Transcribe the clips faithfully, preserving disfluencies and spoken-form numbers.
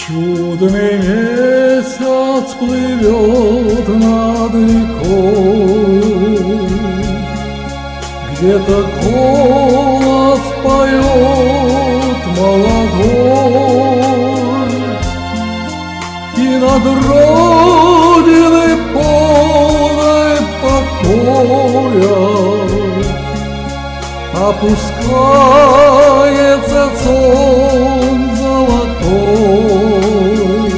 Чудный месяц плывет над рекой, где-то голос поет молодой, и над родиной полной покоя опускается сон золотой,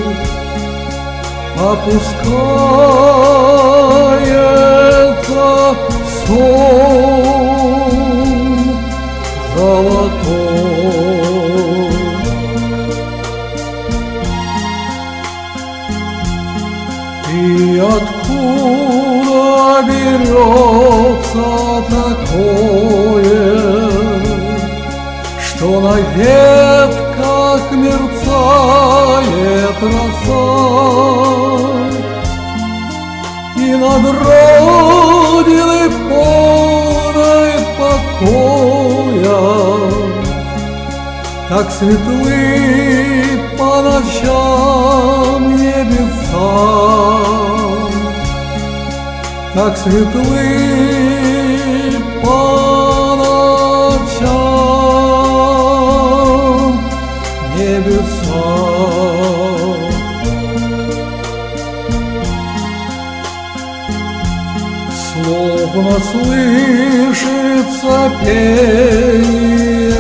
опускается сон золотой. И откуда берется такое, что на ветках мерцает роса, и над родиной полной покоя так светлы по ночам небеса, так светлы по ночам небеса. Словно слышится пение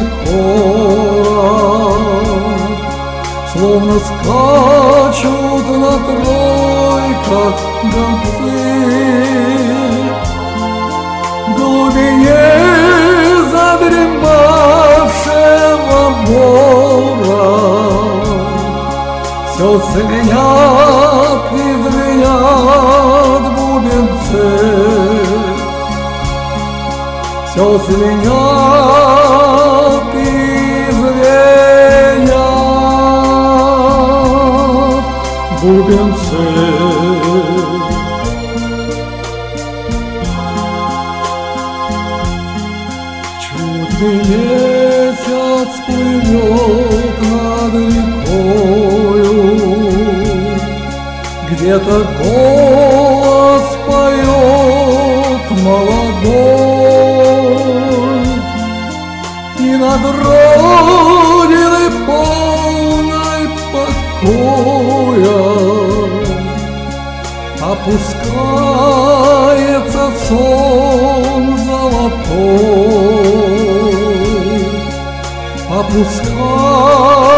хора, словно скачут на тройках гонцы, в глубине задремавшего бора все звенят и звенят бубенцы, все звенят и звенят бубенцы. Чудный месяц плывет над рекою, где-то голос поет молодой, и над родиной полной покоя опускается сон золотой, опускается